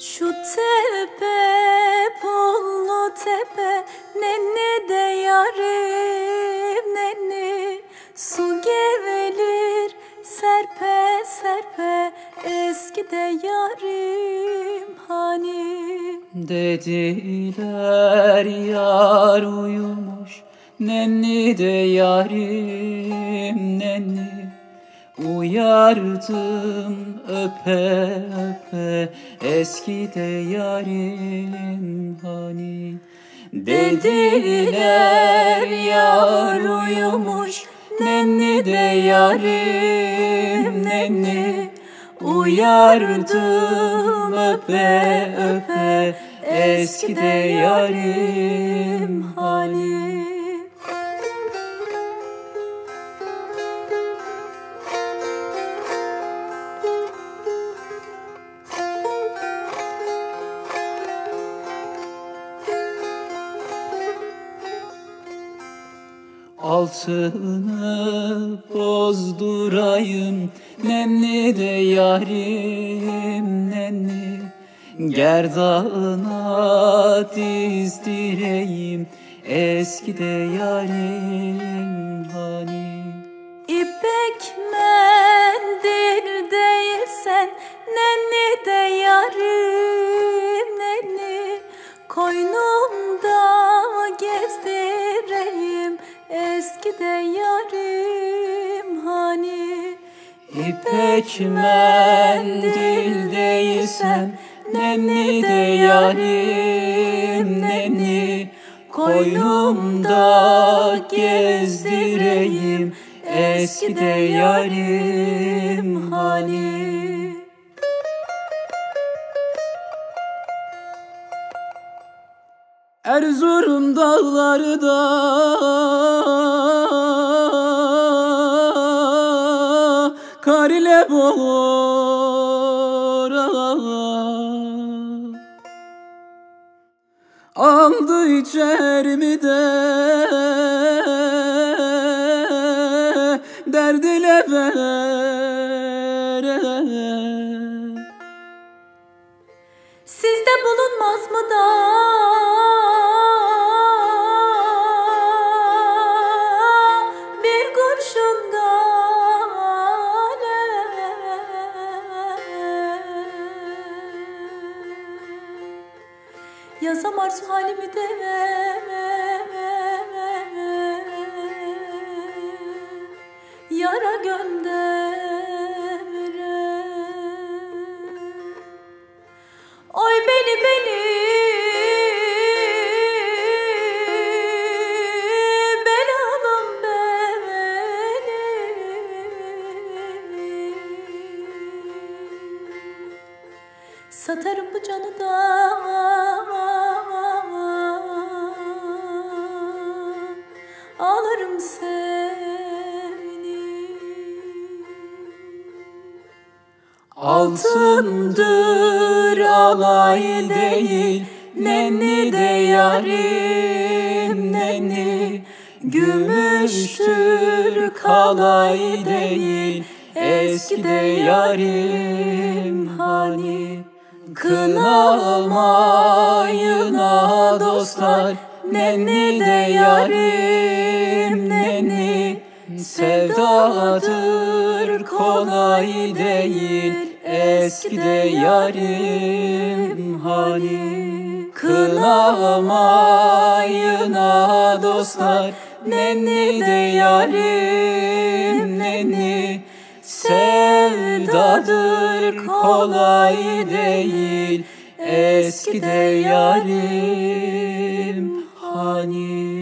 Şu tepe, pullu tepe, nenni de yarim nenni. Su gelir serpe serpe, eski de yarim hani. Dediler yar uyumuş, nenni de yarim nenni. Uyardım öpe öpe, eski de yarim hani. Dediler yar uyumuş, nenni de yarim nenni. Uyardım öpe öpe, eski de yarim hani. Altını bozdurayım, nenni de yarim nenni. Gerdana dizdireyim, eski de yarim hani. İpek mendil değilsen, nenni de yarim nenni. Koynumda gezdireyim, eski de yarim hani. İpek mendil değilsen, nenni de yarim nenni. Koynumda gezdireyim, eski de yarim hani. Erzurum dağları da kar ile boğar. Aldı içerimi de derd ile ver. Sizde bulunmaz mı da bir kurşunda yazam arzu halimi de yara gönder. Oy beni belalım beni. Satarım bu canı da alırım seni. Altındır alay değil, nenni de yarim nenni. Gümüştür kalay değil, eski de yarim hani. Kınamayın ha dostlar, nenni de yarim nenni. Sevdadır kolay değil, eski de yarim hani. Kınamayın ha dostlar, nenni de yarim nenni. Sevdadır kolay değil, eski de yarim hani.